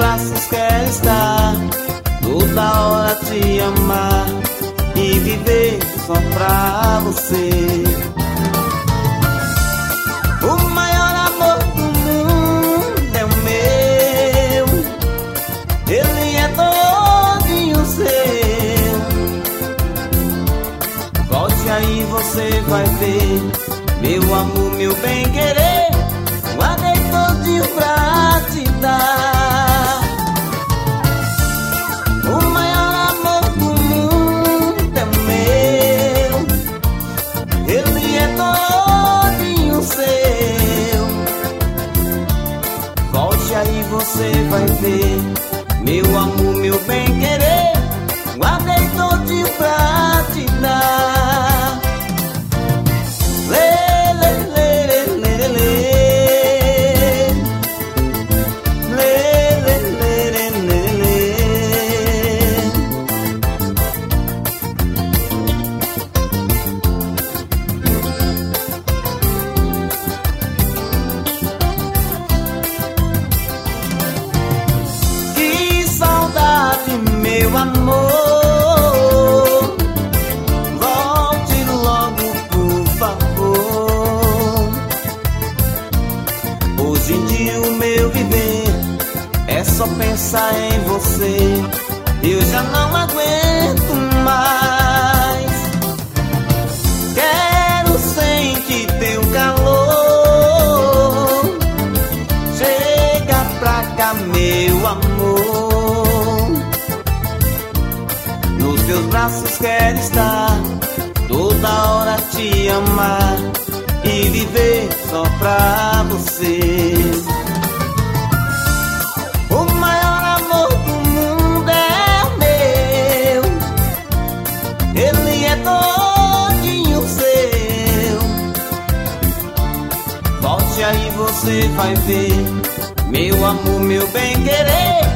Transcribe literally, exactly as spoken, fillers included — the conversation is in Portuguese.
braços quero estar, toda hora te amar e viver só pra você. O maior amor do mundo é o meu, ele é todinho seu. Volte aí, você vai ver, meu amor, meu bem-querer, guardei todinho pra te dar. O maior amor do mundo é o meu, ele é todinho seu. Volte aí, você vai ver, meu amor, meu bem-querer, guardei todinho pra te dar. Lê, lê, lê, lê, lê, lê. Lê, lê, lê, lê, lê, lê. Que saudade, meu amor, volte logo, por favor. Hoje em dia o meu viver é só pensar em você, eu já não aguento mais. Quero sentir teu calor, chega pra cá, meu amor. Nos teus braços quero estar, toda hora te amar e viver só pra você. O maior amor do mundo é o meu, ele é todinho seu. Volte aí, você vai ver, meu amor, meu bem-querer,